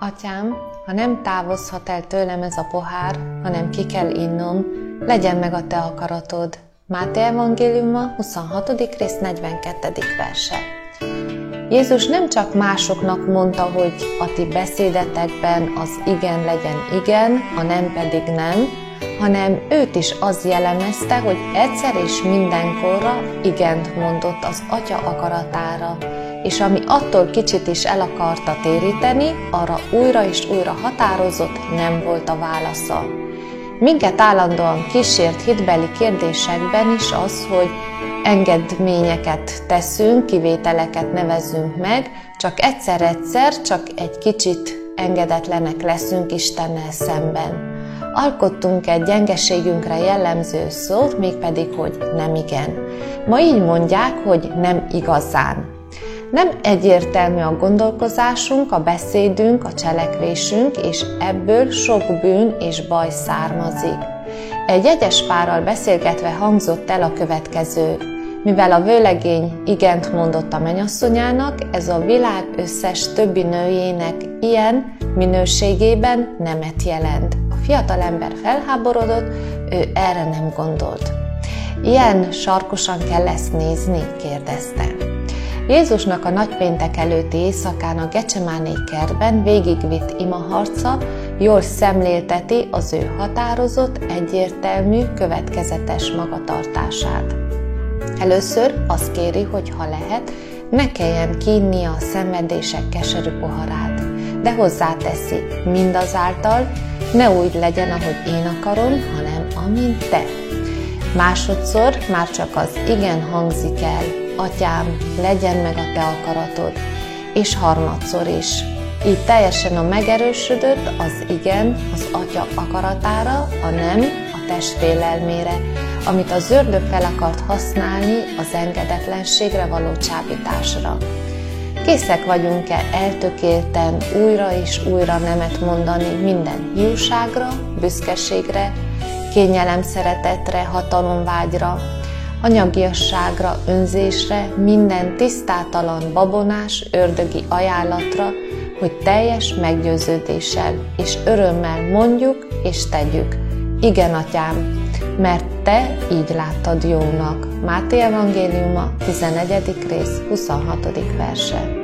Atyám, ha nem távozhat el tőlem ez a pohár, hanem ki kell innom, legyen meg a te akaratod. Máté evangéliuma, 26. rész, 42. verse. Jézus nem csak másoknak mondta, hogy a ti beszédetekben az igen legyen igen, a nem pedig nem, hanem őt is az jellemezte, hogy egyszer és mindenkorra igent mondott az Atya akaratára, és ami attól kicsit is el akarta téríteni, arra újra és újra határozott nem volt a válasza. Minket állandóan kísért hitbeli kérdésekben is az, hogy engedményeket teszünk, kivételeket nevezünk meg, csak egyszer-egyszer, csak egy kicsit engedetlenek leszünk Istennel szemben. Alkottunk egy gyengeségünkre jellemző szót, mégpedig, hogy nem igen. Ma így mondják, hogy nem igazán. Nem egyértelmű a gondolkozásunk, a beszédünk, a cselekvésünk, és ebből sok bűn és baj származik. Egy jegyes párral beszélgetve hangzott el a következő: mivel a vőlegény igent mondott a mennyasszonyának, ez a világ összes többi nőjének ilyen minőségében nemet jelent. A fiatalember felháborodott, ő erre nem gondolt. Ilyen sarkosan kell ezt nézni? Kérdezte. Jézusnak a nagypéntek előtti éjszakán a Gecsemáné kertben végigvitt imaharca jól szemlélteti az ő határozott, egyértelmű, következetes magatartását. Először azt kéri, hogy ha lehet, ne kelljen kínnia a szenvedések keserű poharát, de hozzáteszi, mindazáltal ne úgy legyen, ahogy én akarom, hanem amint te. Másodszor már csak az igen hangzik el: Atyám, legyen meg a te akaratod, és harmadszor is. Így teljesen a megerősödött az igen az Atya akaratára, a nem a test félelmére, amit az ördög fel akart használni az engedetlenségre való csábításra. Készek vagyunk-e eltökélten újra és újra nemet mondani minden hiúságra, büszkeségre, kényelem szeretetre, hatalomvágyra, anyagiasságra, önzésre, minden tisztátalan, babonás, ördögi ajánlatra, hogy teljes meggyőződéssel és örömmel mondjuk és tegyük: igen, Atyám, mert te így láttad jónak. Máté evangéliuma, 11. rész, 26. verse.